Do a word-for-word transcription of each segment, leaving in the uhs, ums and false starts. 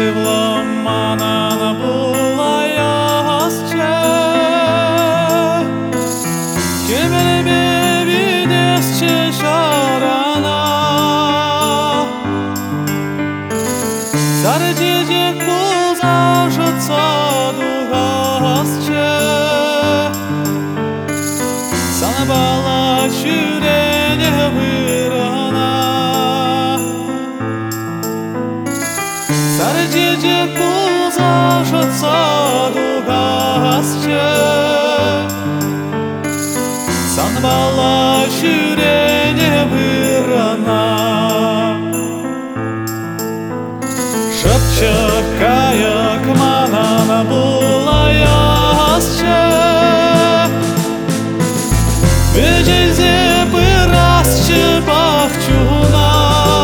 Севламана булаясче Кемелебе видесче шарана Сарыжежек булзашытса дугасче Sana bala çürene vırana Sarıcıcık bulzашытsa дугасче Sana bala çürene vırana Шепче каяк манана булаясче Бежезе пырасчы бахчуна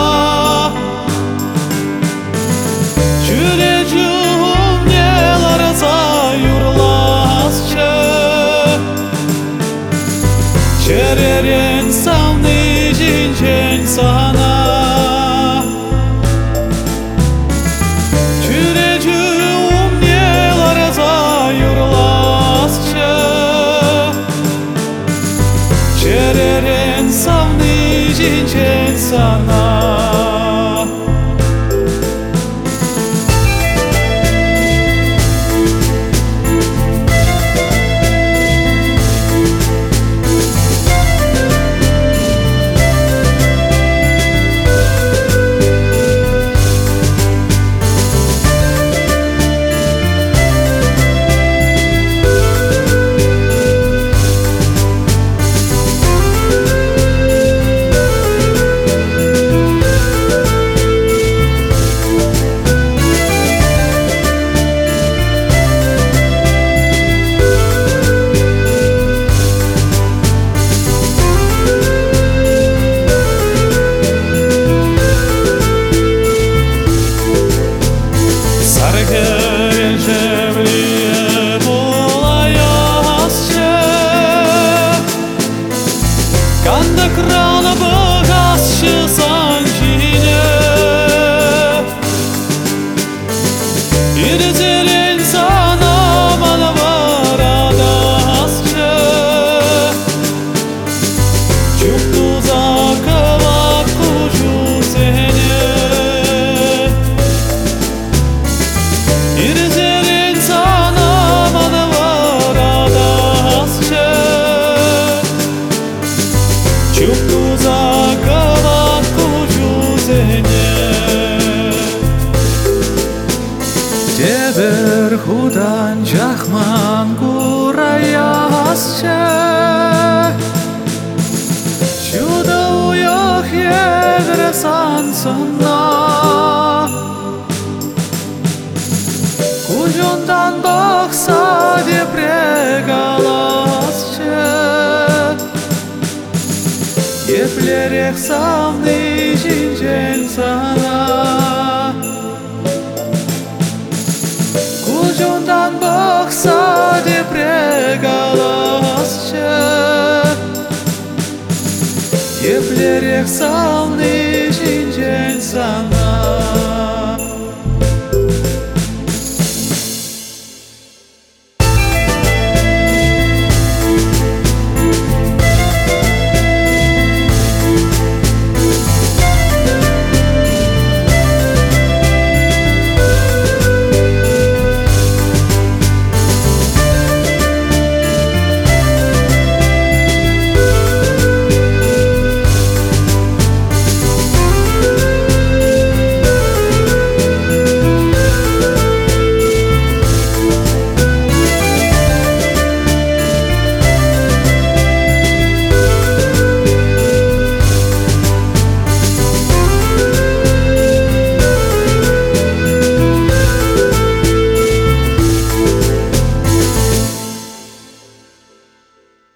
Чүречум неларса юрласчы Черерен савны жинчен сана Чүречум неларса юрласчы Черерен савны жинчен сана Канда крана богасчы санчине Ирзелен сана мана варадасчы Чукту закава кучу сене Ирзелен сана мана варадасчы Чукту закава кучу сене Тебер худан жахман кураясче Чудо уйох егре сансына Кужундан бақса деп регаласче Еплерек савны жинчен сана Кужундан бақса деп регаласчы Еплерек савны